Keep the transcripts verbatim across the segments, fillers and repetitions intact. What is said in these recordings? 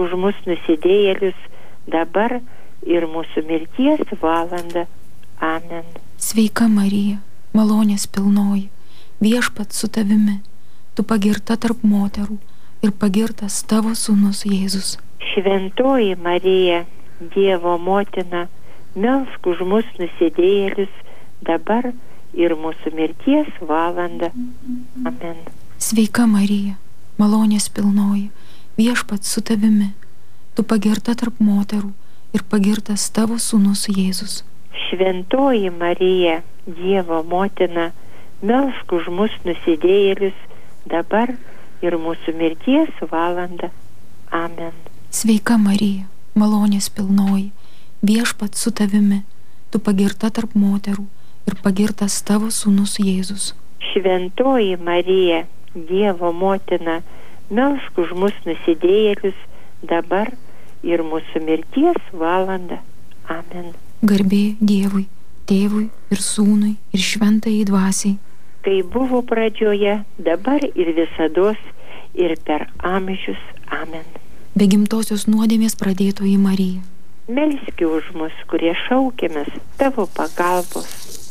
už mus nusidėjėlius, dabar ir mūsų mirties valandą. Amen. Sveika Marija, malonės pilnoji, Viešpats su tavimi, tu pagirta tarp moterų ir pagirtas tavo sūnus Jėzus. Šventoji Marija, Dievo motina, melsk už mus nusidėjėlius, dabar ir mūsų mirties valandą. Amen. Sveika Marija, malonės pilnoji, Viešpats su tavimi, tu pagirta tarp moterų ir pagirtas tavo sūnus Jėzus. Šventoji Marija, Dievo motina, melsk už mus nusidėjėlius, dabar ir mūsų mirties valandą. Amen. Sveika Marija, malonės pilnoji, Viešpats su tavimi, tu pagirta tarp moterų ir pagirtas tavo sūnus Jėzus. Šventoji Marija, Dievo motina, melsk už mus nusidėjėlius, dabar ir mūsų mirties valandą. Amen. Garbė Dievui, Tėvui ir Sūnui ir Šventajai Dvasiai. Kai buvo pradžioje, dabar ir visados, ir per amžius. Amen. Be gimtosios nuodėmės pradėtoji Marija, melski už mus, kurie šaukiamės tavo pagalbos.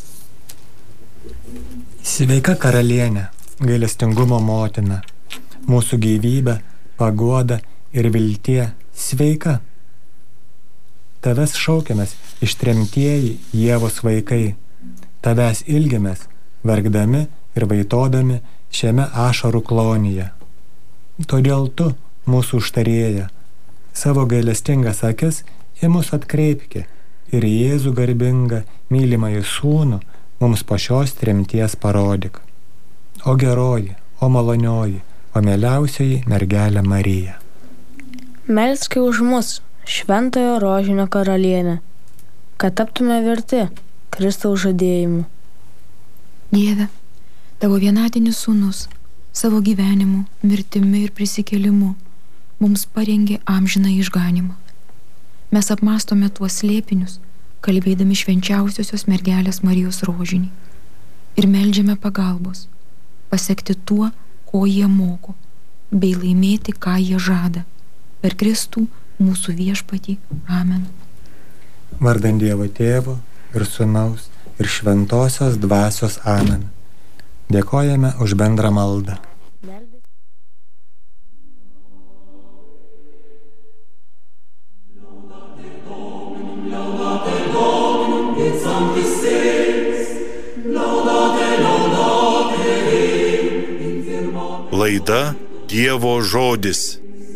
Sveika karalienė, gailestingumo motina, mūsų gyvybė, paguoda ir viltie, sveika. Tavęs šaukiamės ištremtieji Ievos vaikai, tavęs ilgimės, verkdami ir vaitodami šiame ašarų klonyje. Todėl tu, mūsų užtarėja, savo gailestingas akis į mus atkreipki ir Jėzų garbingą, mylimąjį sūnų mums po šios tremties parodyk. O geroji, o malonioji, o mieliausioji mergelė Marija. Melski už mus, Šventojo Rožinio karalienė, kad taptume verti Kristaus žadėjimų. Dieve, tavo vienatinis sūnus savo gyvenimu, mirtimi ir prisikėlimu mums parengė amžiną išganymą. Mes apmastome tuos slėpinius, kalbėdami švenčiausiosios mergelės Marijos rožinį ir meldžiame pagalbos, pasekti tuo, ko jie moko, bei laimėti, ką jie žada, per Kristų mūsų viešpatį. Amen. Vardan Dievo Tėvo ir Sūnaus ir Šventosios Dvasios. Amen. Dėkojame už bendrą maldą. Laida Dievo žodis.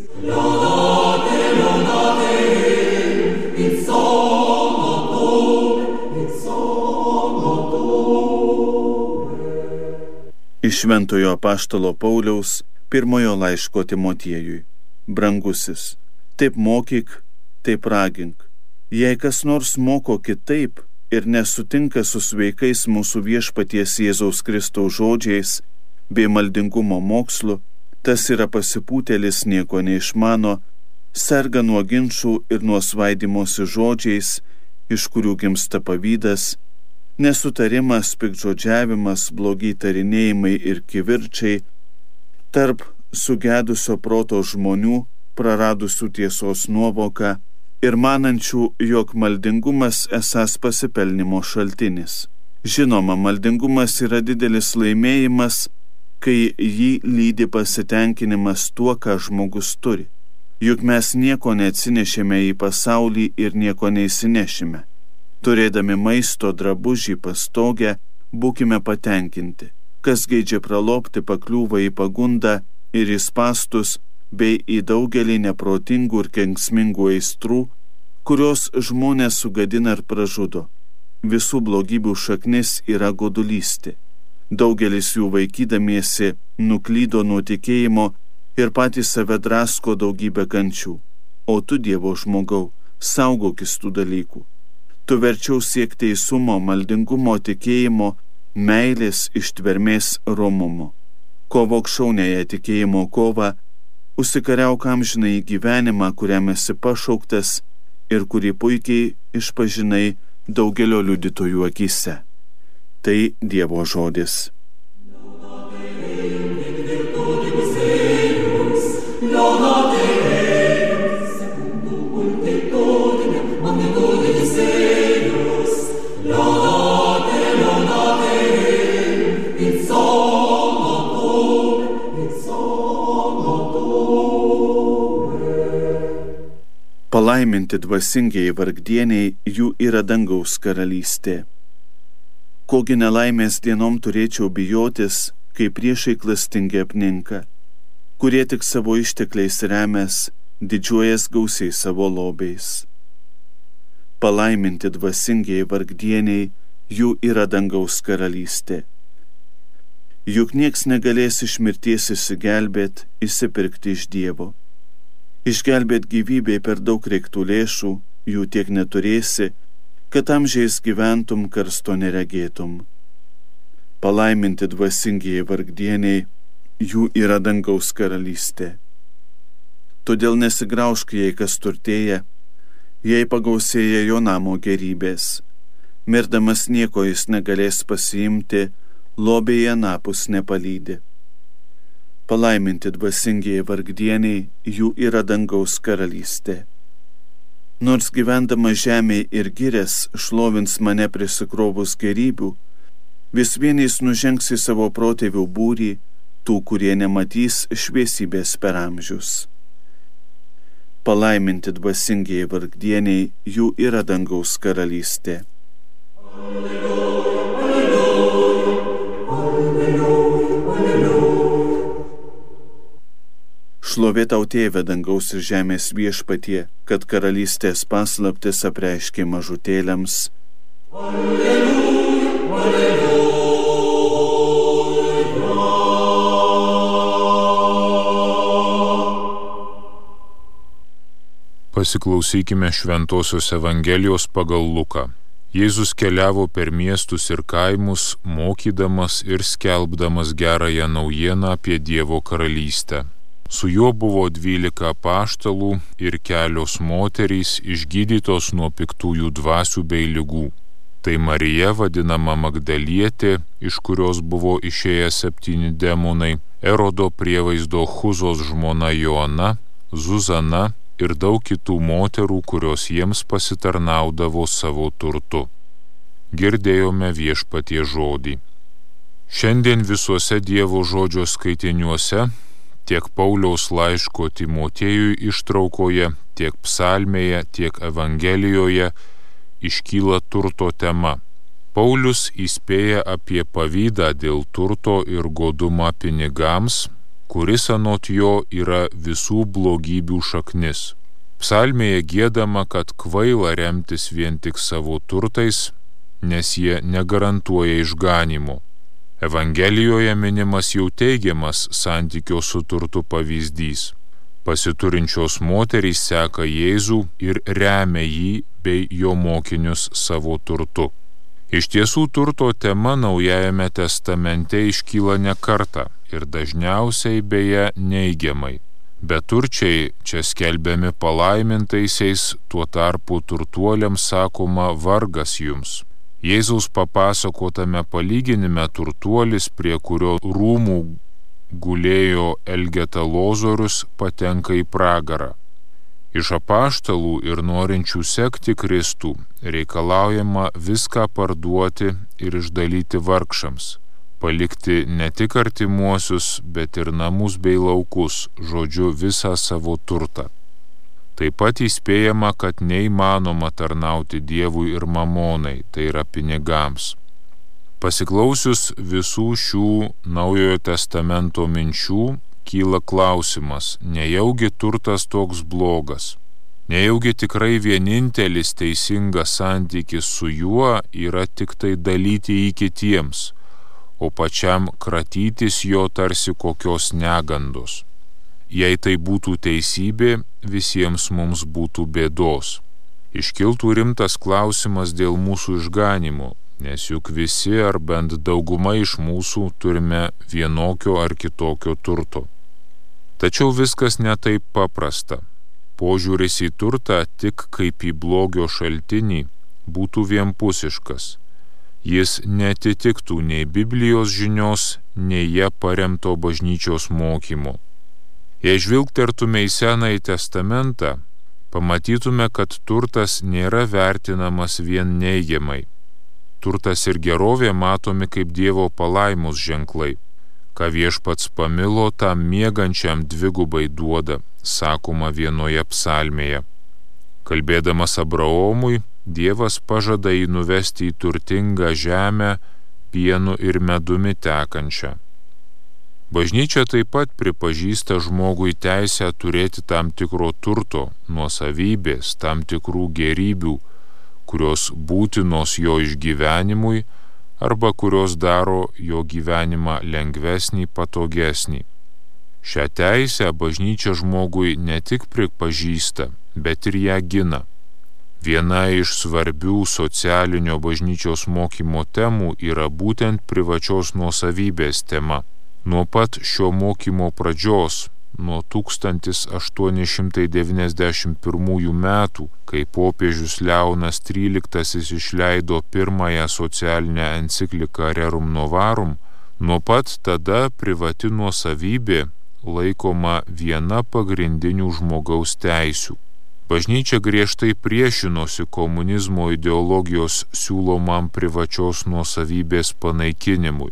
Iš Šventojo apaštalo Pauliaus pirmojo laiško Timotiejui. Brangusis, taip mokyk, taip ragink. Jei kas nors moko kitaip ir nesutinka su sveikais mūsų viešpaties Jėzaus Kristaus žodžiais bei maldingumo mokslu, tas yra pasipūtėlis, nieko neišmano, serga nuo ginčų ir nuo svaidimosi žodžiais, iš kurių gimsta pavydas, nesutarimas, piktžodžiavimas, blogi tarinėjimai ir kivirčiai, tarp sugedusio proto žmonių, praradusių tiesos nuovoką ir manančių, jog maldingumas esąs pasipelnimo šaltinis. Žinoma, maldingumas yra didelis laimėjimas, kai jį lydi pasitenkinimas tuo, ką žmogus turi. Juk mes nieko neatsinešėme į pasaulį ir nieko neįsinešime. Turėdami maisto, drabužį, pastogę, būkime patenkinti. Kas geidžia pralopti, pakliūva į pagundą ir į spastus, bei į daugelį neprotingų ir kenksmingų aistrų, kurios žmonės sugadina ir pražudo. Visų blogybių šaknis yra godulystė. Daugelis jų vaikydamiesi nuklydo nuo tikėjimo ir patys save drasko daugybę kančių. O tu, Dievo žmogau, saugokis tų dalykų. Tu verčiau siek teisumo, maldingumo, tikėjimo, meilės, ištvermės, romumo. Kovok šauniąją tikėjimo kovą, užsikariauk amžinąjį gyvenimą, kuriam esi pašauktas ir kurį puikiai išpažinai daugelio liudytojų akyse. Tai Dievo žodis. Palaiminti dvasingieji vargdieniai, jų yra dangaus karalystė. Kogi nelaimės dienom turėčiau bijotis, kai priešai klastingi apninka, kurie tik savo ištekliais remės, didžiuojas gausiai savo lobiais. Palaiminti dvasingieji vargdieniai, jų yra dangaus karalystė. Juk nieks negalės iš mirties išsigelbėt, išsipirkti iš Dievo. Išgelbėt gyvybei per daug reiktų lėšų, jų tiek neturėsi, kad amžiais gyventum, karsto neregėtum. Palaiminti dvasingieji vargdieniai, jų yra dangaus karalystė. Todėl nesigraužk, jei kas turtėja, jei pagausėja jo namo gerybės. Mirdamas nieko jis negalės pasiimti, lobėje anapus nepalydi. Palaiminti dvasingieji vargdieniai, jų yra dangaus karalystė. Nors gyvendama žemėje ir girės šlovins mane prisikrovus gerybių, vis vienais nužengs į savo protėvių būrį, tų, kurie nematys šviesybės per amžius. Palaiminti dvasingieji vargdieniai, jų yra dangaus karalystė. Šlovė tau, Tėve, dangaus ir žemės viešpatie, kad karalystės paslaptis apreiškė mažutėliams. Alleluja, alleluja. Pasiklausykime Šventosios Evangelijos pagal Luką. Jėzus keliavo per miestus ir kaimus, mokydamas ir skelbdamas gerąją naujieną apie Dievo karalystę. Su juo buvo dvylika apaštalų ir kelios moterys išgydytos nuo piktųjų dvasių bei ligų. Tai Marija, vadinama Magdalietė, iš kurios buvo išėję septyni demonai, Erodo prievaizdo Chuzos žmona Joana, Zuzana ir daug kitų moterų, kurios jiems pasitarnaudavo savo turtu. Girdėjome Viešpaties žodį. Šiandien visuose Dievo žodžio skaitiniuose, tiek Pauliaus laiško Timotiejui ištraukoje, tiek psalmėje, tiek Evangelijoje iškyla turto tema. Paulius įspėja apie pavydą dėl turto ir godumą pinigams, kuris anot jo yra visų blogybių šaknis. Psalmėje giedama, kad kvaila remtis vien tik savo turtais, nes jie negarantuoja išganymo. Evangelijoje minimas jau teigiamas santykio su turtu pavyzdys. Pasiturinčios moterys seka Jėzų ir remia jį bei jo mokinius savo turtu. Iš tiesų turto tema Naujajame testamente iškyla ne kartą ir dažniausiai beje neigiamai. Beturčiai čia skelbiami palaimintaisiais, tuo tarpu turtuoliams sakoma vargas jums. Jėzaus papasakotame palyginime turtuolis, prie kurio rūmų gulėjo Elgeta Lozorius, patenka į pragarą. Iš apaštalų ir norinčių sekti Kristų reikalaujama viską parduoti ir išdalyti vargšams, palikti ne tik artimuosius, bet ir namus bei laukus, žodžiu visą savo turtą. Taip pat įspėjama, kad neįmanoma tarnauti Dievui ir mamonai, tai yra pinigams. Pasiklausius visų šių Naujojo testamento minčių, kyla klausimas, nejaugi turtas toks blogas? Nejaugi tikrai vienintelis teisingas santykis su juo yra tik tai dalyti jį kitiems, o pačiam kratytis jo tarsi kokios negandos? Jei tai būtų teisybė, visiems mums būtų bėdos. Iškiltų rimtas klausimas dėl mūsų išganimo, nes juk visi ar bent dauguma iš mūsų turime vienokio ar kitokio turto. Tačiau viskas netaip paprasta. Požiūris į turtą tik kaip į blogio šaltinį būtų vienpusiškas. Jis netitiktų nei Biblijos žinios, nei ją paremto bažnyčios mokymo. Jei žvilgtertume į Senąjį testamentą, pamatytume, kad turtas nėra vertinamas vien neigiamai. Turtas ir gerovė matomi kaip Dievo palaimos ženklai. Ką Viešpats pamilo, tam miegančiam dvigubai duoda, sakoma vienoje psalmėje. Kalbėdamas Abraomui, Dievas pažada jį nuvesti į turtingą žemę, pienu ir medumi tekančią. Bažnyčia taip pat pripažįsta žmogui teisę turėti tam tikro turto, nuosavybės, tam tikrų gėrybių, kurios būtinos jo išgyvenimui arba kurios daro jo gyvenimą lengvesnį, patogesnį. Šią teisę bažnyčia žmogui ne tik pripažįsta, bet ir ją gina. Viena iš svarbių socialinio bažnyčios mokymo temų yra būtent privačios nuosavybės tema. Nuo pat šio mokymo pradžios, nuo tūkstantis aštuoni šimtai devyniasdešimt pirmųjų metų, kai popiežius Leonas tryliktasis išleido pirmąją socialinę encikliką Rerum Novarum, nuo pat tada privati nuosavybė laikoma viena pagrindinių žmogaus teisių. Bažnyčia griežtai priešinosi komunizmo ideologijos siūlomam privačios nuosavybės panaikinimui.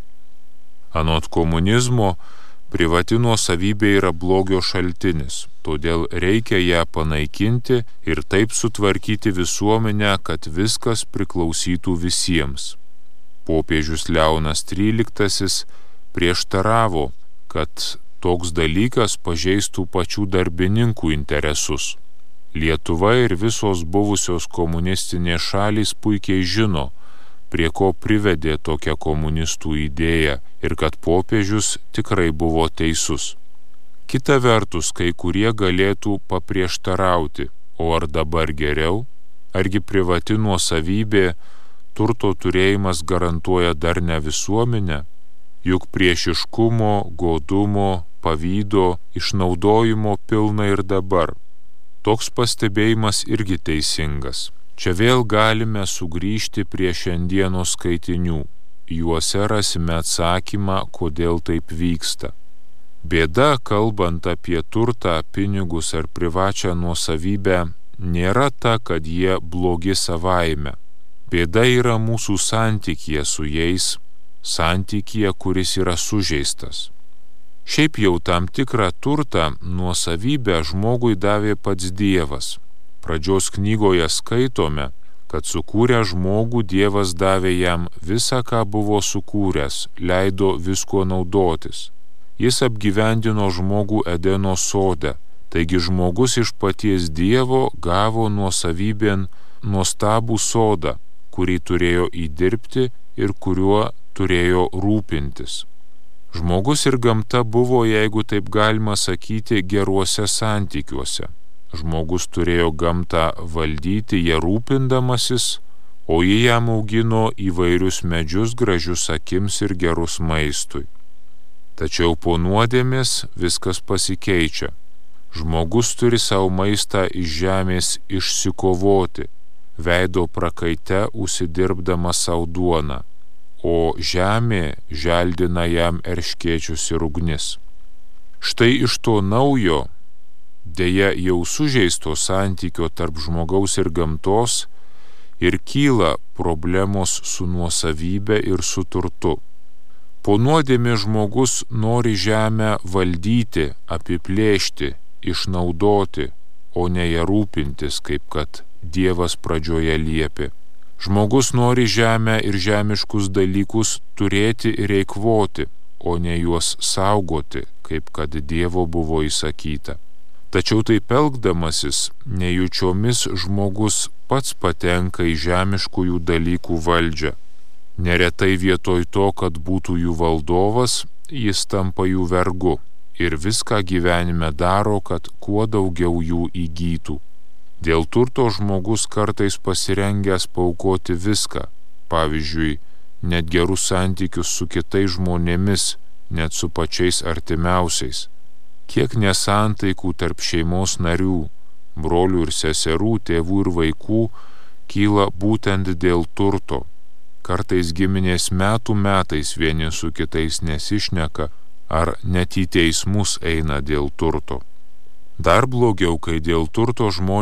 Anot komunizmo, privati nuosavybė yra blogio šaltinis, todėl reikia ją panaikinti ir taip sutvarkyti visuomenę, kad viskas priklausytų visiems. Popiežius Leonas tryliktasis prieštaravo, kad toks dalykas pažeistų pačių darbininkų interesus. Lietuva ir visos buvusios komunistinės šalys puikiai žino, prie ko privedė tokia komunistų idėja ir kad popiežius tikrai buvo teisus. Kita vertus, kai kurie galėtų paprieštarauti, o ar dabar geriau, argi privati nuosavybė, turto turėjimas garantuoja dar ne visuomenę, juk priešiškumo, godumo, pavydo, išnaudojimo pilna ir dabar. Toks pastebėjimas irgi teisingas. Čia vėl galime sugrįžti prie šiandienos skaitinių. Juose rasime atsakymą, kodėl taip vyksta. Bėda, kalbant apie turtą, pinigus ar privačią nuosavybę, nėra ta, kad jie blogi savaime. Bėda yra mūsų santykyje su jais, santykyje, kuris yra sužeistas. Šiaip jau tam tikrą turtą, nuosavybę žmogui davė pats Dievas. Pradžios knygoje skaitome, kad sukūrę žmogų Dievas davė jam visą, ką buvo sukūręs, leido visko naudotis. Jis apgyvendino žmogų Edeno sode, taigi žmogus iš paties Dievo gavo nuosavybėn nuostabų sodą, kurį turėjo įdirbti ir kuriuo turėjo rūpintis. Žmogus ir gamta buvo, jeigu taip galima sakyti, geruose santykiuose. Žmogus turėjo gamtą valdyti ją rūpindamasis, o ji jam augino įvairius medžius gražius akims ir gerus maistui. Tačiau po nuodėmės viskas pasikeičia. Žmogus turi savo maistą iš žemės išsikovoti, veido prakaite užsidirbdamas savo duoną, o žemė želdina jam erškėčius ir ugnis. Štai iš to naujo, deja jau sužeisto santykio tarp žmogaus ir gamtos ir kyla problemos su nuosavybė ir su turtu. Po nuodėmės žmogus nori žemę valdyti, apiplėšti, išnaudoti, o ne ją rūpintis, kaip kad Dievas pradžioje liepė. Žmogus nori žemę ir žemiškus dalykus turėti ir eikvoti, o ne juos saugoti, kaip kad Dievo buvo įsakyta. Tačiau taip elgdamasis, nejučiomis žmogus pats patenka į žemiškųjų dalykų valdžią. Neretai vietoj to, kad būtų jų valdovas, jis tampa jų vergu ir viską gyvenime daro, kad kuo daugiau jų įgytų. Dėl turto žmogus kartais pasirengęs paaukoti viską, pavyzdžiui, net gerus santykius su kitais žmonėmis, net su pačiais artimiausiais. Kiek nesantaikų tarp šeimos narių, brolių ir seserų, tėvų ir vaikų kyla būtent dėl turto. Kartais giminės metų metais vieni su kitais nesišneka ar net į teismus eina dėl turto. Dar blogiau, kai dėl turto žmonės